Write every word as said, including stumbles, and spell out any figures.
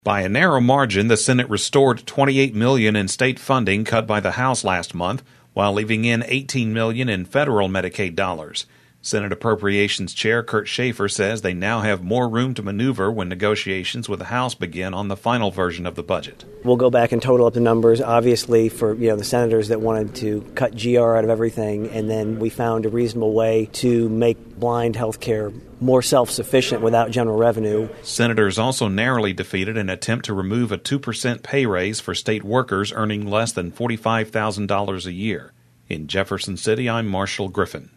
By a narrow margin, the Senate restored twenty-eight million dollars in state funding cut by the House last month, while leaving in eighteen million dollars in federal Medicaid dollars. Senate Appropriations Chair Kurt Schaefer says they now have more room to maneuver when negotiations with the House begin on the final version of the budget. We'll go back and total up the numbers, obviously, for you know the senators that wanted to cut G R out of everything, and then we found a reasonable way to make blind health care more self-sufficient without general revenue. Senators also narrowly defeated an attempt to remove a two percent pay raise for state workers earning less than forty-five thousand dollars a year. In Jefferson City, I'm Marshall Griffin.